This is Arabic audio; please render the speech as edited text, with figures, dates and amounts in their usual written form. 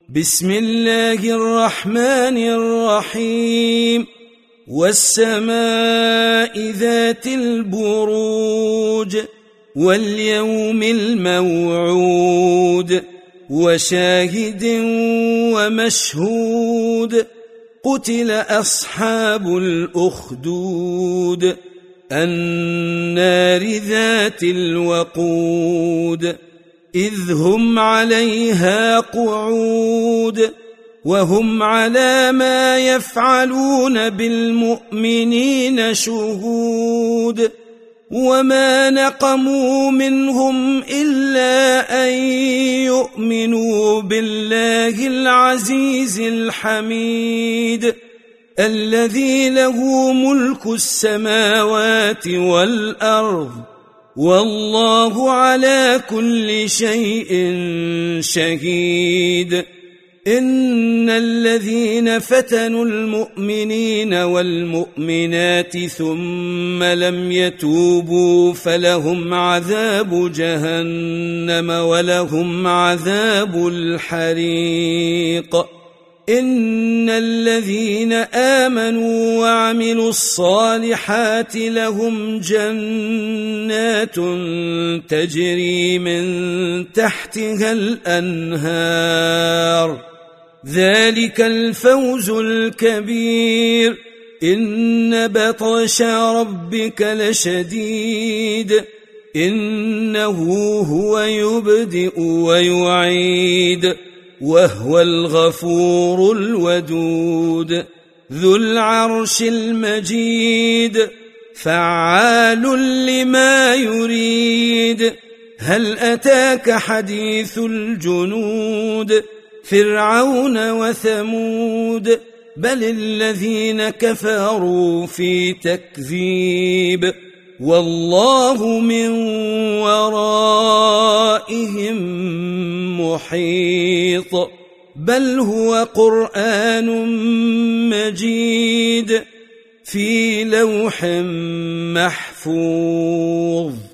بسم الله الرحمن الرحيم والسماء ذات البروج واليوم الموعود وشاهد ومشهود قتل أصحاب الأخدود النار ذات الوقود إذ هم عليها قعود وهم على ما يفعلون بالمؤمنين شهود وما نقموا منهم إلا أن يؤمنوا بالله العزيز الحميد الذي له ملك السماوات والأرض والله على كل شيء شهيد إن الذين فتنوا المؤمنين والمؤمنات ثم لم يتوبوا فلهم عذاب جهنم ولهم عذاب الحريق إن الذين آمنوا وعملوا الصالحات لهم جنات تجري من تحتها الأنهار ذلك الفوز الكبير إن بطش ربك لشديد إنه هو يبدئ ويعيد وهو الغفور الودود ذو العرش المجيد فعال لما يريد هل أتاك حديث الجنود فرعون وثمود بل الذين كفروا في تكذيب والله من ورائهم محيط بل هو قرآن مجيد في لوح محفوظ